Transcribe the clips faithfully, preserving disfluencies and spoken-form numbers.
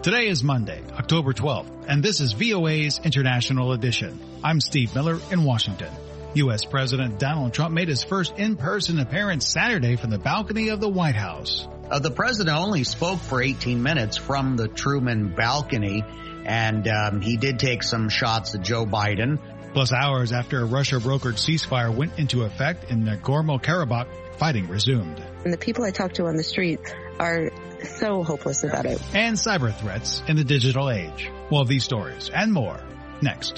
Today is Monday, October twelfth, and this is V O A's International Edition. I'm Steve Miller in Washington. U S. President Donald Trump made his first in-person appearance Saturday from the balcony of the White House. Uh, the president only spoke for eighteen minutes from the Truman balcony, and um, he did take some shots at Joe Biden. Plus, hours after a Russia-brokered ceasefire went into effect in Nagorno-Karabakh, fighting resumed. And the people I talk to on the street are so hopeless about it. And cyber threats in the digital age. Well, these stories and more next.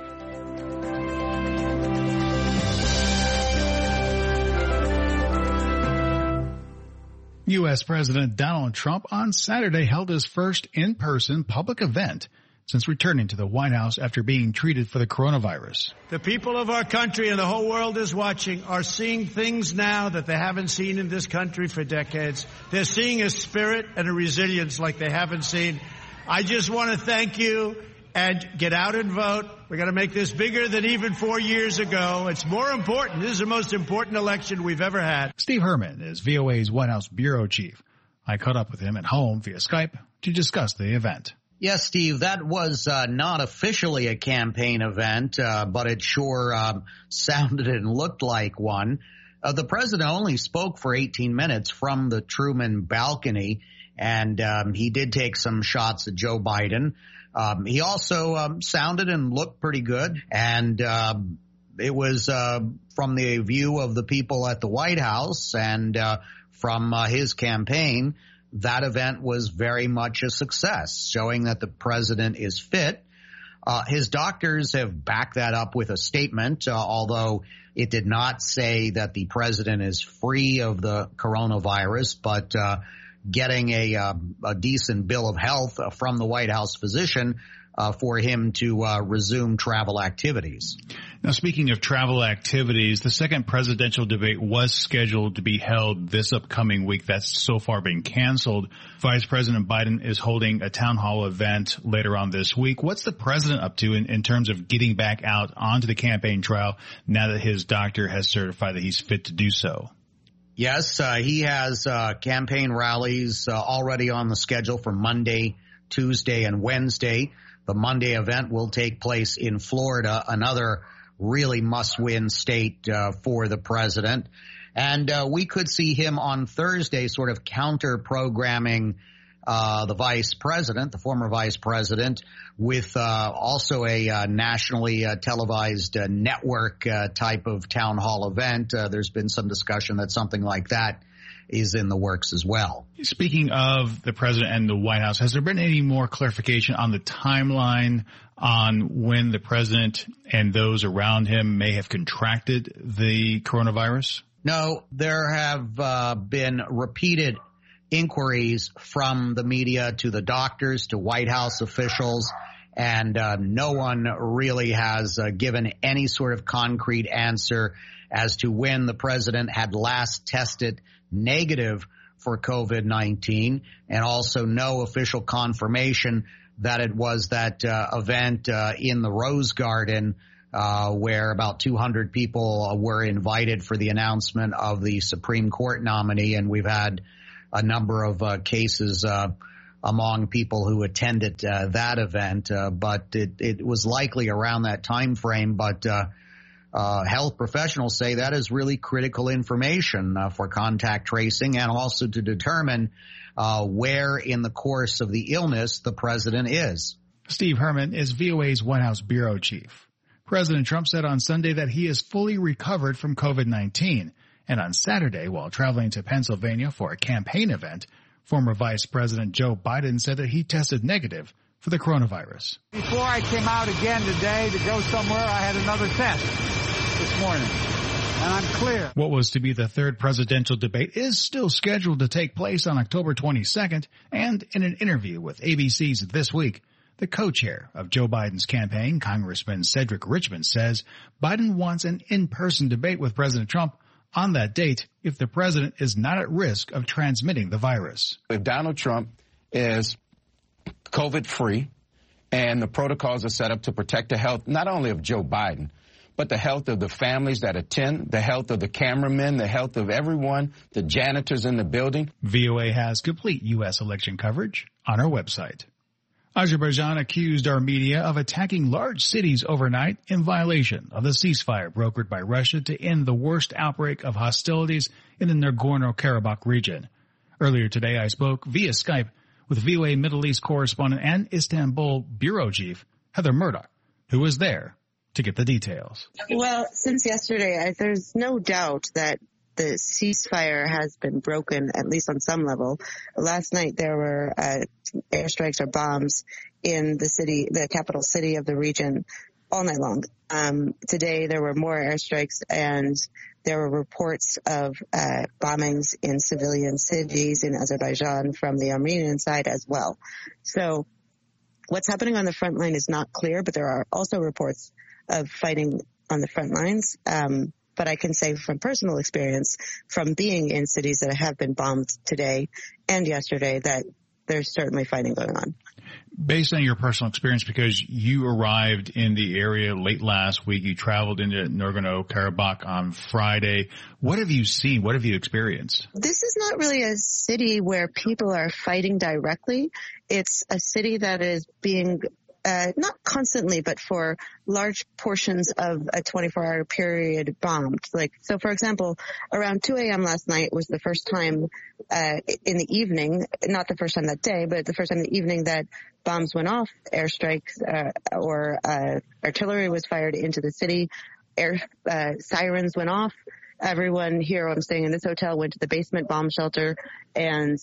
U S. President Donald Trump on Saturday held his first in-person public event since returning to the White House after being treated for the coronavirus. The people of our country and the whole world is watching are seeing things now that they haven't seen in this country for decades. They're seeing a spirit and a resilience like they haven't seen. I just want to thank you and get out and vote. We're going to make this bigger than even four years ago. It's more important. This is the most important election we've ever had. Steve Herman is V O A's White House bureau chief. I caught up with him at home via Skype to discuss the event. Yes, Steve, that was uh, not officially a campaign event, uh, but it sure um, sounded and looked like one. Uh, the president only spoke for eighteen minutes from the Truman balcony, and um, he did take some shots at Joe Biden. Um, he also um, sounded and looked pretty good, and uh, it was uh, from the view of the people at the White House and uh, from uh, his campaign. That event was very much a success, showing that the president is fit. Uh, his doctors have backed that up with a statement, uh, although it did not say that the president is free of the coronavirus, but uh, getting a, uh, a decent bill of health uh, from the White House physician uh, for him to uh, resume travel activities. Now, speaking of travel activities, the second presidential debate was scheduled to be held this upcoming week. That's so far been canceled. Vice President Biden is holding a town hall event later on this week. What's the president up to in, in terms of getting back out onto the campaign trail now that his doctor has certified that he's fit to do so? Yes, uh, he has uh, campaign rallies uh, already on the schedule for Monday, Tuesday, and Wednesday. The Monday event will take place in Florida, another really must-win state uh, for the president. And uh, we could see him on Thursday sort of counter-programming uh, the vice president, the former vice president, with uh, also a uh, nationally uh, televised uh, network uh, type of town hall event. Uh, there's been some discussion that something like that is in the works as well. Speaking of the president and the White House, has there been any more clarification on the timeline on when the president and those around him may have contracted the coronavirus? No, there have uh, been repeated inquiries from the media to the doctors, to White House officials, and uh, no one really has uh, given any sort of concrete answer as to when the president had last tested negative for COVID nineteen, and also no official confirmation that it was that uh, event uh, in the Rose Garden uh, where about two hundred people were invited for the announcement of the Supreme Court nominee. And we've had a number of uh, cases uh, among people who attended uh, that event. Uh, but it, it was likely around that time frame. But uh, uh, health professionals say that is really critical information uh, for contact tracing and also to determine uh, where in the course of the illness the president is. Steve Herman is V O A's White House bureau chief. President Trump said on Sunday that he is fully recovered from COVID nineteen. And on Saturday, while traveling to Pennsylvania for a campaign event, former Vice President Joe Biden said that he tested negative for the coronavirus. Before I came out again today to go somewhere, I had another test this morning, and I'm clear. What was to be the third presidential debate is still scheduled to take place on October twenty-second, and in an interview with A B C's This Week, the co-chair of Joe Biden's campaign, Congressman Cedric Richmond, says Biden wants an in-person debate with President Trump on that date if the president is not at risk of transmitting the virus. If Donald Trump is COVID-free and the protocols are set up to protect the health not only of Joe Biden, but the health of the families that attend, the health of the cameramen, the health of everyone, the janitors in the building. V O A has complete U S election coverage on our website. Azerbaijan accused Armenia of attacking large cities overnight in violation of the ceasefire brokered by Russia to end the worst outbreak of hostilities in the Nagorno-Karabakh region. Earlier today, I spoke via Skype with V O A Middle East correspondent and Istanbul bureau chief Heather Murdoch, who was there to get the details. Well, since yesterday, I, there's no doubt that the ceasefire has been broken, at least on some level. Last night there were uh, airstrikes or bombs in the city, the capital city of the region, all night long. Um, today there were more airstrikes, and there were reports of uh, bombings in civilian cities in Azerbaijan from the Armenian side as well. So what's happening on the front line is not clear, but there are also reports of fighting on the front lines. Um, But I can say from personal experience, from being in cities that have been bombed today and yesterday, that there's certainly fighting going on. Based on your personal experience, because you arrived in the area late last week, you traveled into Nagorno-Karabakh on Friday. What have you seen? What have you experienced? This is not really a city where people are fighting directly. It's a city that is being Uh, not constantly, but for large portions of a twenty-four hour period bombed. Like, so for example, around two a.m. last night was the first time, uh, in the evening, not the first time that day, but the first time in the evening that bombs went off, airstrikes, uh, or, uh, artillery was fired into the city, air, uh, sirens went off. Everyone here, I'm staying in this hotel, went to the basement bomb shelter, and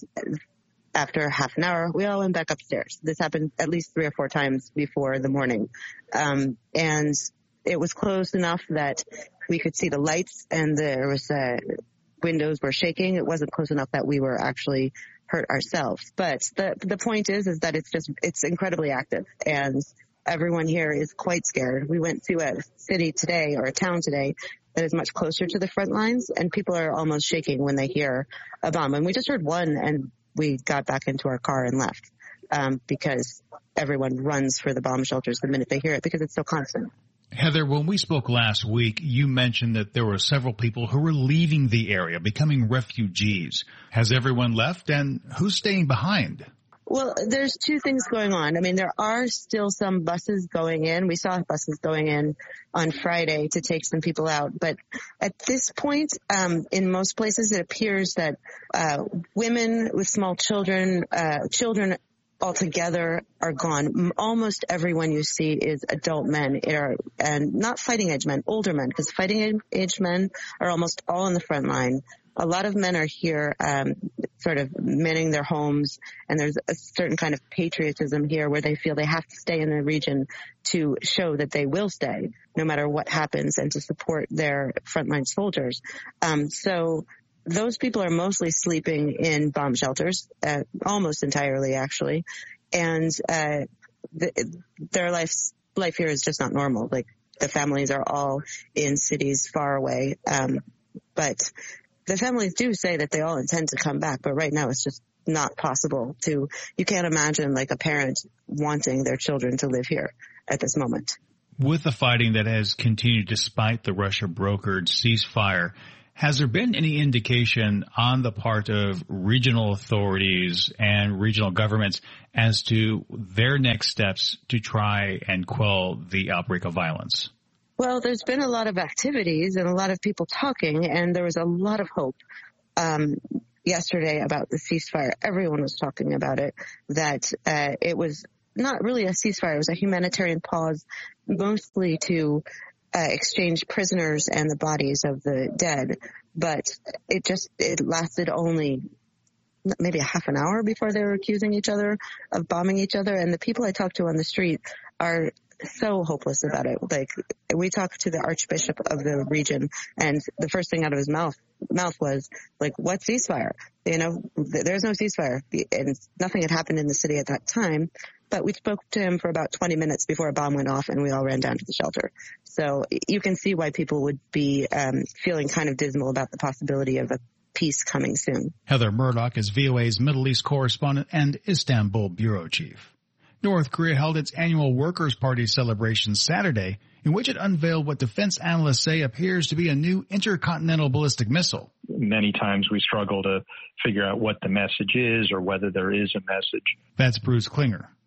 after half an hour, we all went back upstairs. This happened at least three or four times before the morning. Um, and it was close enough that we could see the lights, and there was, uh, windows were shaking. It wasn't close enough that we were actually hurt ourselves. But the, the point is, is that it's just, it's incredibly active, and everyone here is quite scared. We went to a city today, or a town today, that is much closer to the front lines, and people are almost shaking when they hear a bomb. And we just heard one, and we got back into our car and left, um, because everyone runs for the bomb shelters the minute they hear it, because it's so constant. Heather, when we spoke last week, you mentioned that there were several people who were leaving the area, becoming refugees. Has everyone left, and who's staying behind? Well, there's two things going on. I mean, there are still some buses going in. We saw buses going in on Friday to take some people out. But at this point, um, in most places, it appears that uh, women with small children, uh, children altogether are gone. Almost everyone you see is adult men, are, and not fighting age men, older men, because fighting age men are almost all in the front line. A lot of men are here, um, sort of manning their homes, and there's a certain kind of patriotism here where they feel they have to stay in the region to show that they will stay no matter what happens, and to support their frontline soldiers. Um, so those people are mostly sleeping in bomb shelters, uh, almost entirely actually, and uh, the, their life life here is just not normal. Like, the families are all in cities far away, um, but the families do say that they all intend to come back, but right now it's just not possible to, you can't imagine like a parent wanting their children to live here at this moment. With the fighting that has continued despite the Russia-brokered ceasefire, has there been any indication on the part of regional authorities and regional governments as to their next steps to try and quell the outbreak of violence? Well, there's been a lot of activities and a lot of people talking, and there was a lot of hope um, yesterday about the ceasefire. Everyone was talking about it, that uh, it was not really a ceasefire. It was a humanitarian pause, mostly to uh, exchange prisoners and the bodies of the dead. But it just, it lasted only maybe a half an hour before they were accusing each other of bombing each other. And the people I talked to on the street are so hopeless about it. Like, we talked to the Archbishop of the region, and the first thing out of his mouth mouth was like, "What ceasefire? You know, th- there's no ceasefire." And nothing had happened in the city at that time. But we spoke to him for about twenty minutes before a bomb went off, and we all ran down to the shelter. So you can see why people would be um, feeling kind of dismal about the possibility of a peace coming soon. Heather Murdoch is V O A's Middle East correspondent and Istanbul bureau chief. North Korea held its annual Workers' Party celebration Saturday, in which it unveiled what defense analysts say appears to be a new intercontinental ballistic missile. Many times we struggle to figure out what the message is or whether there is a message. That's Bruce Klinger,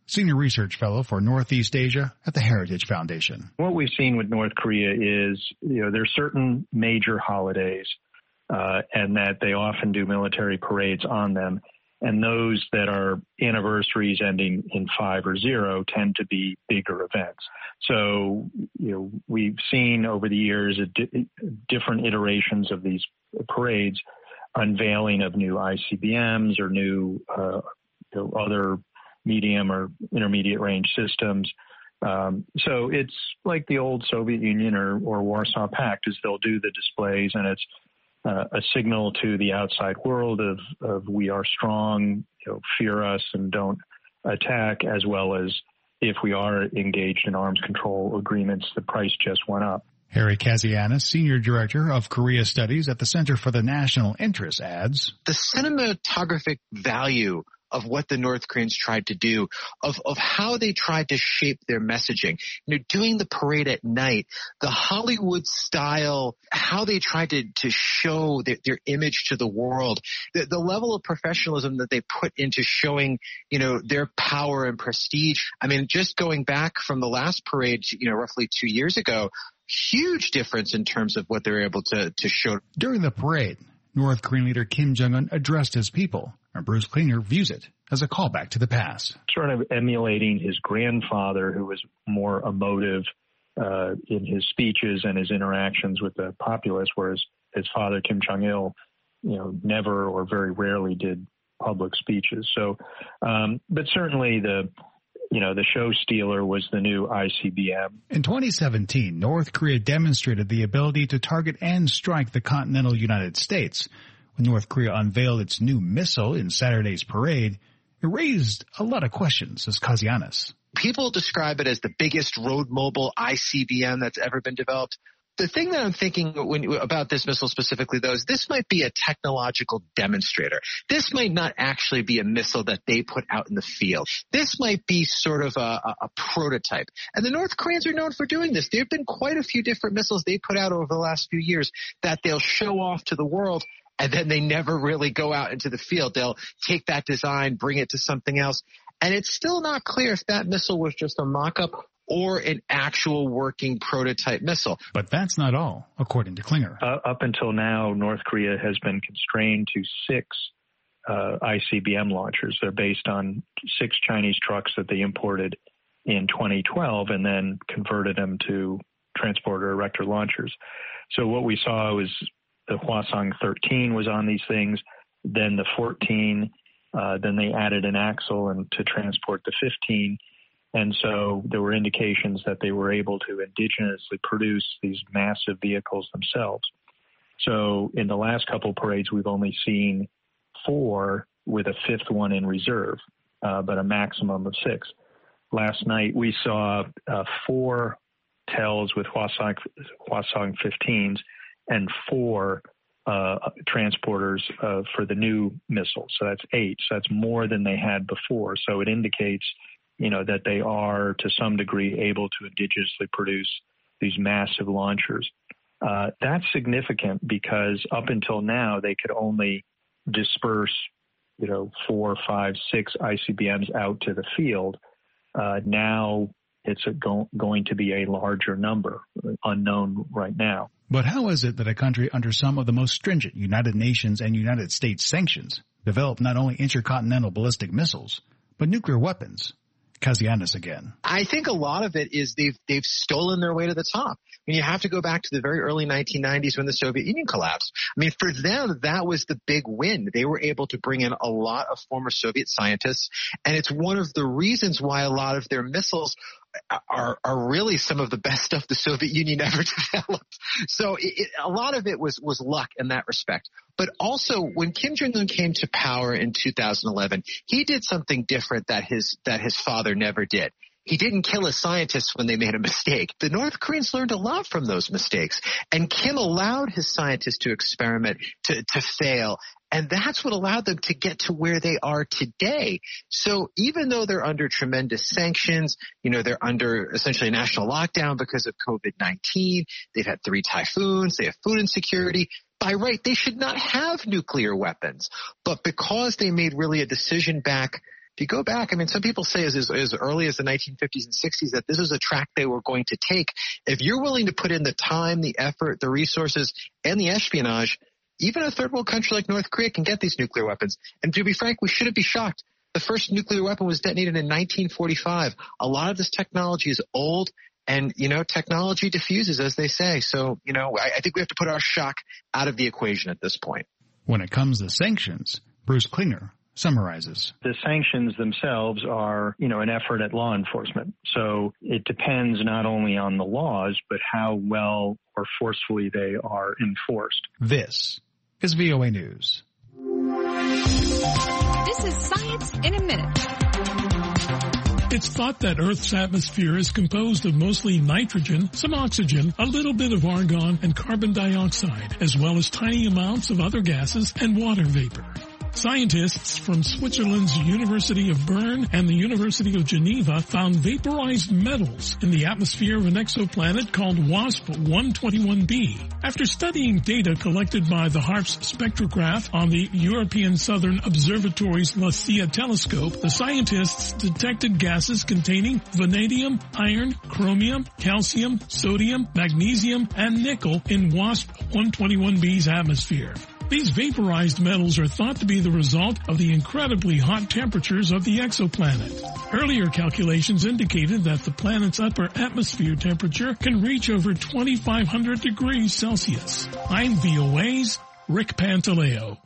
Senior Research Fellow for Northeast Asia at the Heritage Foundation. What we've seen with North Korea is, you know, there's certain major holidays, uh, and that they often do military parades on them. And those that are anniversaries ending in five or zero tend to be bigger events. So, you know, we've seen over the years di- different iterations of these parades, unveiling of new I C B Ms or new uh, you know, other medium or intermediate range systems. Um, so it's like the old Soviet Union or, or Warsaw Pact, is they'll do the displays, and it's Uh, a signal to the outside world of, of we are strong, you know, fear us and don't attack, as well as if we are engaged in arms control agreements, the price just went up. Harry Kazianis, Senior Director of Korea Studies at the Center for the National Interest, adds, the cinematographic value of what the North Koreans tried to do, of, of how they tried to shape their messaging. You know, doing the parade at night, the Hollywood style, how they tried to, to show their, their image to the world, the, the level of professionalism that they put into showing, you know, their power and prestige. I mean, just going back from the last parade, you know, roughly two years ago, huge difference in terms of what they're able to, to show. During the parade, North Korean leader Kim Jong-un addressed his people, and Bruce Klinger views it as a callback to the past. Sort of emulating his grandfather, who was more emotive uh, in his speeches and his interactions with the populace, whereas his father, Kim Jong-il, you know, never or very rarely did public speeches. So, um, but certainly the You know, the show stealer was the new I C B M. In twenty seventeen, North Korea demonstrated the ability to target and strike the continental United States. When North Korea unveiled its new missile in Saturday's parade, it raised a lot of questions, says Kazianis. People describe it as the biggest road mobile I C B M that's ever been developed. The thing that I'm thinking when, about this missile specifically, though, is this might be a technological demonstrator. This might not actually be a missile that they put out in the field. This might be sort of a, a, a prototype. And the North Koreans are known for doing this. There have been quite a few different missiles they put out over the last few years that they'll show off to the world, and then they never really go out into the field. They'll take that design, bring it to something else. And it's still not clear if that missile was just a mock-up or an actual working prototype missile. But that's not all, according to Klinger. Uh, up until now, North Korea has been constrained to six uh, I C B M launchers. They're based on six Chinese trucks that they imported in twenty twelve and then converted them to transporter erector launchers. So what we saw was the Hwasong thirteen was on these things, then the fourteen, uh, then they added an axle and to transport the fifteen. And so there were indications that they were able to indigenously produce these massive vehicles themselves. So in the last couple of parades, we've only seen four with a fifth one in reserve, uh, but a maximum of six. Last night, we saw uh, four TELs with Hwasong, Hwasong fifteens and four uh, transporters uh, for the new missile. So that's eight. So that's more than they had before. So it indicates, you know, that they are to some degree able to indigenously produce these massive launchers. Uh, that's significant because up until now they could only disperse, you know, four, five, six I C B Ms out to the field. Uh, now it's a go- going to be a larger number, unknown right now. But how is it that a country under some of the most stringent United Nations and United States sanctions developed not only intercontinental ballistic missiles, but nuclear weapons? Kazianis again. I think a lot of it is they've they've stolen their way to the top. I mean, you have to go back to the very early nineteen nineties when the Soviet Union collapsed. I mean, for them, that was the big win. They were able to bring in a lot of former Soviet scientists, and it's one of the reasons why a lot of their missiles are are really some of the best stuff the Soviet Union ever developed. So it, it, a lot of it was was luck in that respect. But also, when Kim Jong-un came to power in two thousand eleven, he did something different that his that his father never did. He didn't kill his scientists when they made a mistake. The North Koreans learned a lot from those mistakes. And Kim allowed his scientists to experiment, to, to fail. And that's what allowed them to get to where they are today. So even though they're under tremendous sanctions, you know, they're under essentially a national lockdown because of COVID nineteen. They've had three typhoons. They have food insecurity. By right, they should not have nuclear weapons. But because they made really a decision back If you go back, I mean, some people say as, as, as early as the nineteen fifties and sixties that this was a track they were going to take. If you're willing to put in the time, the effort, the resources, and the espionage, even a third world country like North Korea can get these nuclear weapons. And to be frank, we shouldn't be shocked. The first nuclear weapon was detonated in nineteen forty-five. A lot of this technology is old. And, you know, technology diffuses, as they say. So, you know, I, I think we have to put our shock out of the equation at this point. When it comes to sanctions, Bruce Klinger summarizes. The sanctions themselves are, you know, an effort at law enforcement. So it depends not only on the laws, but how well or forcefully they are enforced. This is V O A News. This is Science in a Minute. It's thought that Earth's atmosphere is composed of mostly nitrogen, some oxygen, a little bit of argon, and carbon dioxide, as well as tiny amounts of other gases and water vapor. Scientists from Switzerland's University of Bern and the University of Geneva found vaporized metals in the atmosphere of an exoplanet called WASP one twenty-one b. After studying data collected by the HARPS spectrograph on the European Southern Observatory's La Silla telescope, the scientists detected gases containing vanadium, iron, chromium, calcium, sodium, magnesium, and nickel in WASP one twenty-one b's atmosphere. These vaporized metals are thought to be the result of the incredibly hot temperatures of the exoplanet. Earlier calculations indicated that the planet's upper atmosphere temperature can reach over twenty-five hundred degrees Celsius. I'm V O A's Rick Pantaleo.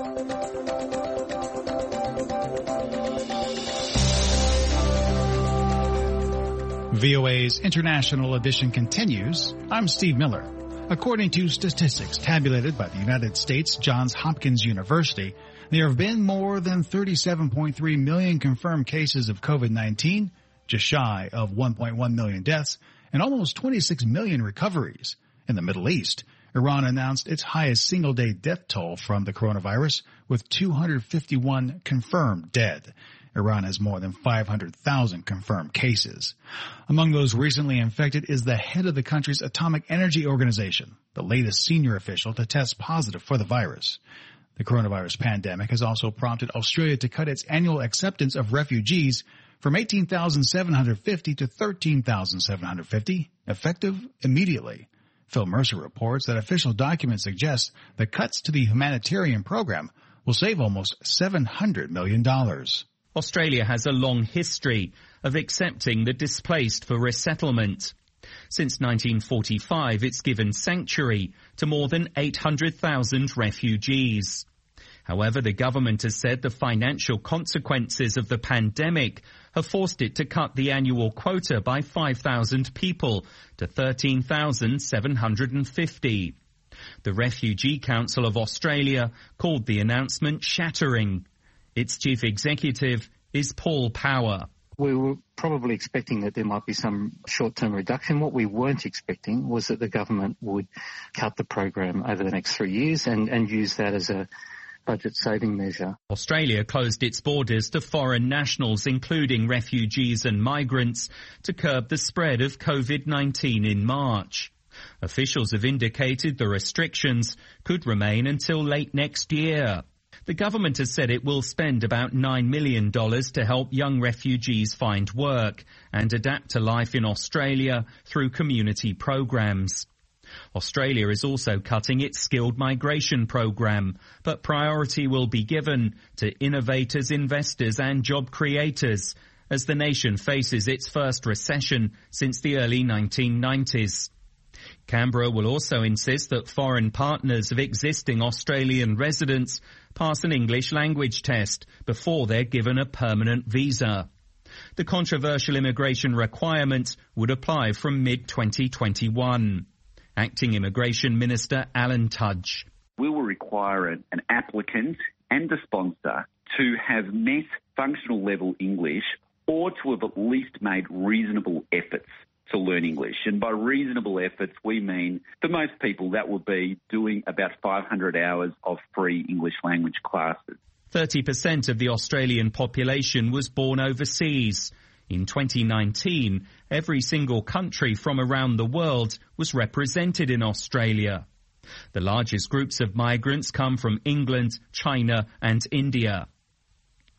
V O A's International Edition continues. I'm Steve Miller. According to statistics tabulated by the United States Johns Hopkins University, there have been more than thirty-seven point three million confirmed cases of COVID nineteen, just shy of one point one million deaths, and almost twenty-six million recoveries. In the Middle East, Iran announced its highest single-day death toll from the coronavirus, with two hundred fifty-one confirmed dead. Iran has more than five hundred thousand confirmed cases. Among those recently infected is the head of the country's Atomic Energy Organization, the latest senior official to test positive for the virus. The coronavirus pandemic has also prompted Australia to cut its annual acceptance of refugees from eighteen thousand seven hundred fifty to thirteen thousand seven hundred fifty, effective immediately. Phil Mercer reports that official documents suggest the cuts to the humanitarian program will save almost seven hundred million dollars. Australia has a long history of accepting the displaced for resettlement. Since nineteen forty-five, it's given sanctuary to more than eight hundred thousand refugees. However, the government has said the financial consequences of the pandemic have forced it to cut the annual quota by five thousand people to thirteen thousand seven hundred fifty. The Refugee Council of Australia called the announcement shattering. Its chief executive is Paul Power. We were probably expecting that there might be some short-term reduction. What we weren't expecting was that the government would cut the program over the next three years and, and use that as a budget-saving measure. Australia closed its borders to foreign nationals, including refugees and migrants, to curb the spread of COVID nineteen in March. Officials have indicated the restrictions could remain until late next year. The government has said it will spend about nine million dollars to help young refugees find work and adapt to life in Australia through community programs. Australia is also cutting its skilled migration program, but priority will be given to innovators, investors and job creators as the nation faces its first recession since the early nineteen nineties. Canberra will also insist that foreign partners of existing Australian residents pass an English language test before they're given a permanent visa. The controversial immigration requirement would apply from mid twenty twenty-one. Acting Immigration Minister Alan Tudge. We will require an applicant and the sponsor to have met functional level English or to have at least made reasonable efforts to learn English. And by reasonable efforts, we mean for most people that would be doing about five hundred hours of free English language classes. thirty percent of the Australian population was born overseas. In twenty nineteen, every single country from around the world was represented in Australia. The largest groups of migrants come from England, China and India.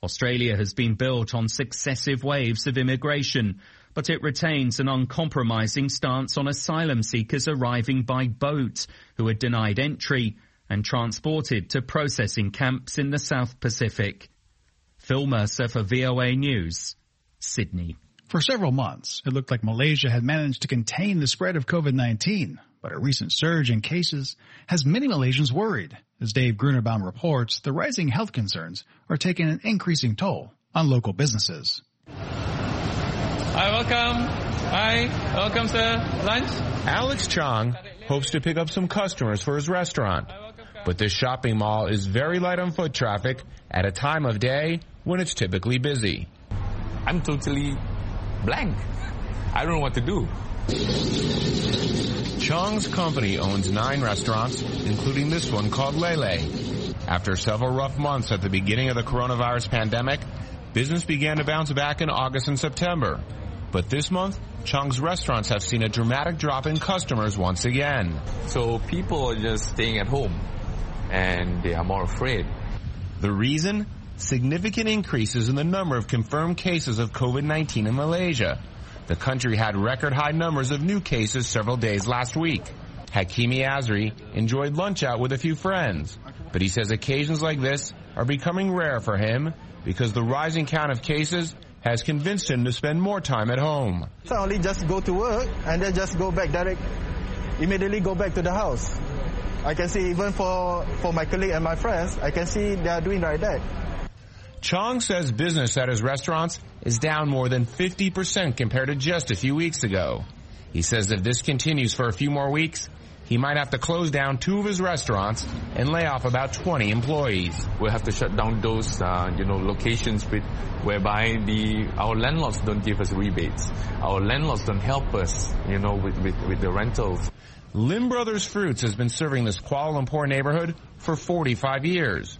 Australia has been built on successive waves of immigration, but it retains an uncompromising stance on asylum seekers arriving by boat who are denied entry and transported to processing camps in the South Pacific. Phil Mercer for V O A News, Sydney. For several months, it looked like Malaysia had managed to contain the spread of COVID nineteen, but a recent surge in cases has many Malaysians worried. As Dave Grunebaum reports, the rising health concerns are taking an increasing toll on local businesses. Hi, welcome. Hi, welcome, sir. Lunch? Alex Chong hopes to pick up some customers for his restaurant. But this shopping mall is very light on foot traffic at a time of day when it's typically busy. I'm totally blank. I don't know what to do. Chong's company owns nine restaurants, including this one called Lele. After several rough months at the beginning of the coronavirus pandemic, business began to bounce back in August and September. But this month, Chong's restaurants have seen a dramatic drop in customers once again. So people are just staying at home, and they are more afraid. The reason? Significant increases in the number of confirmed cases of COVID nineteen in Malaysia. The country had record high numbers of new cases several days last week. Hakimi Azri enjoyed lunch out with a few friends, but he says occasions like this are becoming rare for him because the rising count of cases has convinced him to spend more time at home. So I only just go to work and then just go back direct, immediately go back to the house. I can see even for, for my colleague and my friends, I can see they are doing like that. Chong says business at his restaurants is down more than fifty percent compared to just a few weeks ago. He says if this continues for a few more weeks, he might have to close down two of his restaurants and lay off about twenty employees. We'll have to shut down those, uh, you know, locations with, whereby the our landlords don't give us rebates. Our landlords don't help us, you know, with, with, with the rentals. Lim Brothers Fruits has been serving this Kuala Lumpur neighborhood for forty-five years.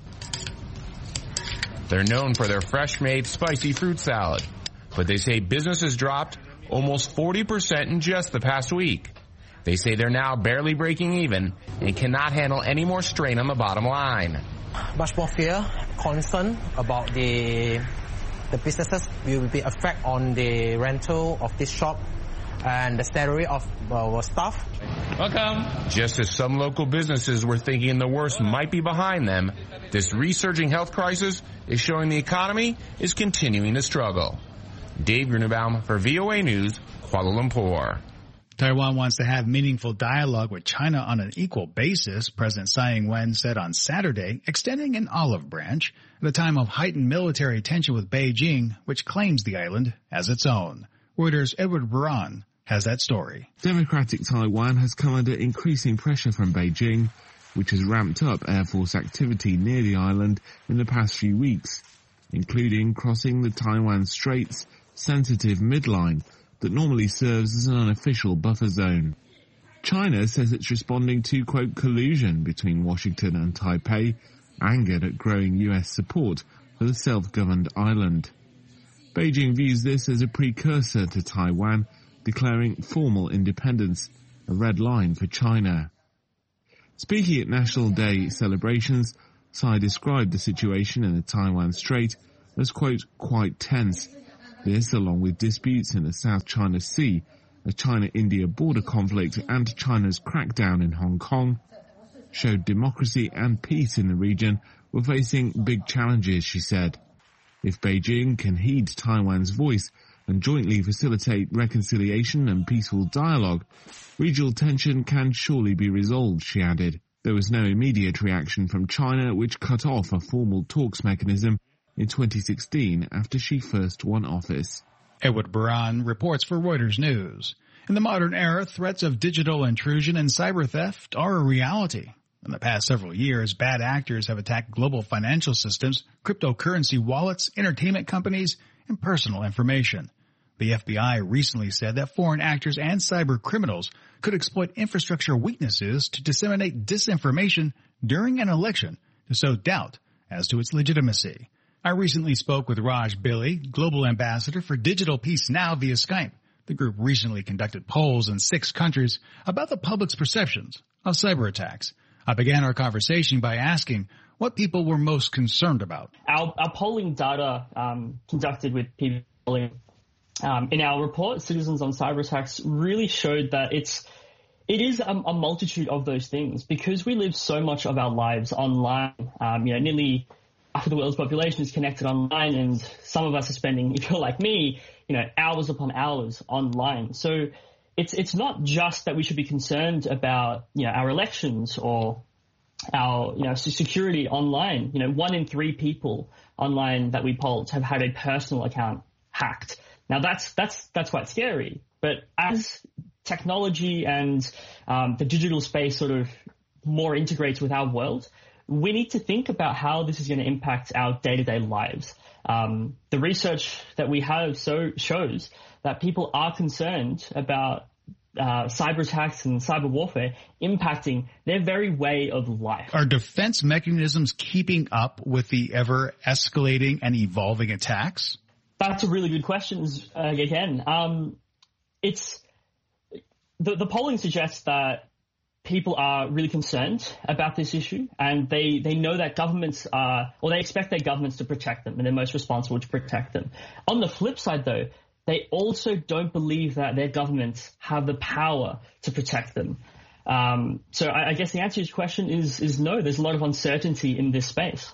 They're known for their fresh-made spicy fruit salad, but they say business has dropped almost forty percent in just the past week. They say they're now barely breaking even and cannot handle any more strain on the bottom line. Much more fear, concern about the the businesses will be affect on the rental of this shop and the salary of our staff. Welcome. Just as some local businesses were thinking the worst might be behind them, this resurging health crisis is showing the economy is continuing to struggle. Dave Grunebaum for V O A News, Kuala Lumpur. Taiwan wants to have meaningful dialogue with China on an equal basis, President Tsai Ing-wen said on Saturday, extending an olive branch at a time of heightened military tension with Beijing, which claims the island as its own. Reuters' Edward Buran has that story. Democratic Taiwan has come under increasing pressure from Beijing, which has ramped up Air Force activity near the island in the past few weeks, including crossing the Taiwan Strait's sensitive midline that normally serves as an unofficial buffer zone. China says it's responding to, quote, collusion between Washington and Taipei, angered at growing U S support for the self-governed island. Beijing views this as a precursor to Taiwan, declaring formal independence, a red line for China. Speaking at National Day celebrations, Tsai described the situation in the Taiwan Strait as, quote, quite tense. This, along with disputes in the South China Sea, a China-India border conflict and China's crackdown in Hong Kong, showed democracy and peace in the region were facing big challenges, she said. If Beijing can heed Taiwan's voice and jointly facilitate reconciliation and peaceful dialogue, regional tension can surely be resolved, she added. There was no immediate reaction from China, which cut off a formal talks mechanism in twenty sixteen after she first won office. Edward Buran reports for Reuters News. In the modern era, threats of digital intrusion and cyber theft are a reality. In the past several years, bad actors have attacked global financial systems, cryptocurrency wallets, entertainment companies, and personal information. The F B I recently said that foreign actors and cyber criminals could exploit infrastructure weaknesses to disseminate disinformation during an election to sow doubt as to its legitimacy. I recently spoke with Raj Billy, Global Ambassador for Digital Peace Now via Skype. The group recently conducted polls in six countries about the public's perceptions of cyber attacks. I began our conversation by asking what people were most concerned about. Our, our polling data um, conducted with people polling um, in our report, Citizens on Cyber Attacks, really showed that it's it is a, a multitude of those things because we live so much of our lives online. Um, you know, nearly half of the world's population is connected online, and some of us are spending, if you're like me, you know, hours upon hours online. So it's it's not just that we should be concerned about, you know, our elections or our, you know, security online. You know, one in three people online that we polled have had a personal account hacked. Now that's that's that's quite scary. But as technology and um, the digital space sort of more integrates with our world, we need to think about how this is going to impact our day-to-day lives. Um, the research that we have so shows that people are concerned about uh, cyber attacks and cyber warfare impacting their very way of life. Are defense mechanisms keeping up with the ever-escalating and evolving attacks? That's a really good question, uh, again. Um, it's the, the polling suggests that people are really concerned about this issue, and they, they know that governments are, or they expect their governments to protect them, and they're most responsible to protect them. On the flip side, though, they also don't believe that their governments have the power to protect them. Um, so I, I guess the answer to your question is, is no. There's a lot of uncertainty in this space.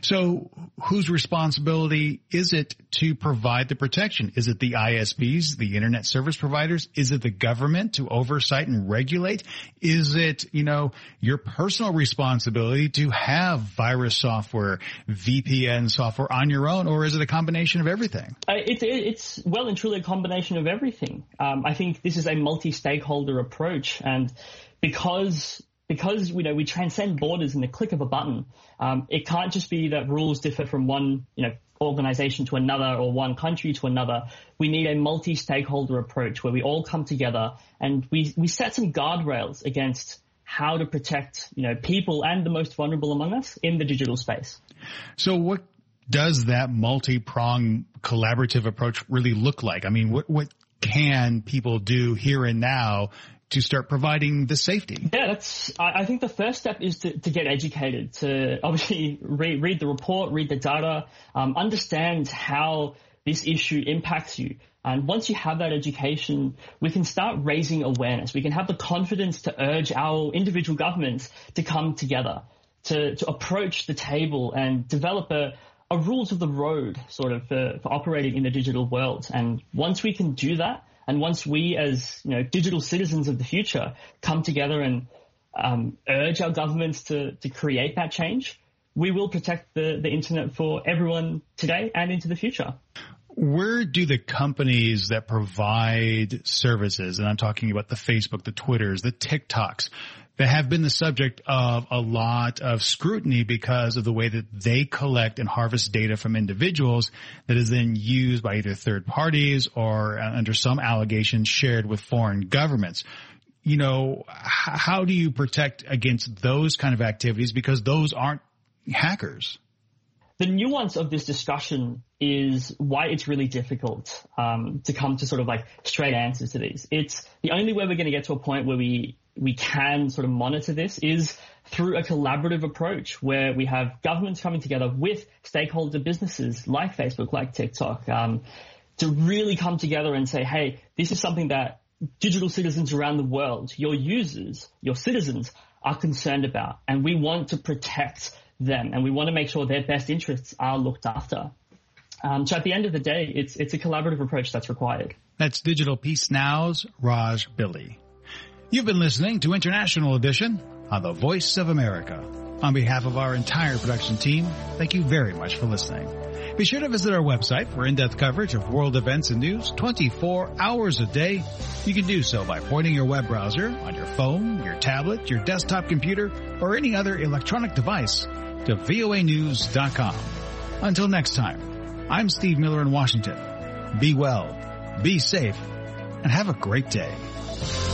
So whose responsibility is it to provide the protection? Is it the I S Ps, the internet service providers? Is it the government to oversight and regulate? Is it, you know, your personal responsibility to have virus software, V P N software on your own, or is it a combination of everything? Uh, it, it, it's well and truly a combination of everything. Um, I think this is a multi-stakeholder approach, and because Because, you know, we transcend borders in the click of a button, um, it can't just be that rules differ from one, you know, organization to another or one country to another. We need a multi-stakeholder approach where we all come together and we, we set some guardrails against how to protect, you know, people and the most vulnerable among us in the digital space. So what does that multi-pronged collaborative approach really look like? I mean, what, what can people do here and now to start providing the safety? Yeah, that's, I, I think the first step is to, to get educated, to obviously read, read the report, read the data, um, understand how this issue impacts you. And once you have that education, we can start raising awareness. We can have the confidence to urge our individual governments to come together, to, to approach the table and develop a, a rules of the road sort of for, for operating in the digital world. And once we can do that, and once we as, you know, digital citizens of the future come together and um, urge our governments to, to create that change, we will protect the, the internet for everyone today and into the future. Where do the companies that provide services, and I'm talking about the Facebook, the Twitters, the TikToks, that have been the subject of a lot of scrutiny because of the way that they collect and harvest data from individuals that is then used by either third parties or, uh, under some allegations, shared with foreign governments. You know, h- how do you protect against those kind of activities, because those aren't hackers? The nuance of this discussion is why it's really difficult um, to come to sort of like straight answers to these. It's the only way we're going to get to a point where we we can sort of monitor this is through a collaborative approach where we have governments coming together with stakeholder businesses like Facebook, like TikTok, um, to really come together and say, hey, this is something that digital citizens around the world, your users, your citizens, are concerned about, and we want to protect them, and we want to make sure their best interests are looked after. Um, so at the end of the day, it's it's a collaborative approach that's required. That's Digital Peace Now's Raj Billy. You've been listening to International Edition on the Voice of America. On behalf of our entire production team, thank you very much for listening. Be sure to visit our website for in-depth coverage of world events and news twenty-four hours a day. You can do so by pointing your web browser on your phone, your tablet, your desktop computer, or any other electronic device to V O A news dot com. Until next time, I'm Steve Miller in Washington. Be well, be safe, and have a great day.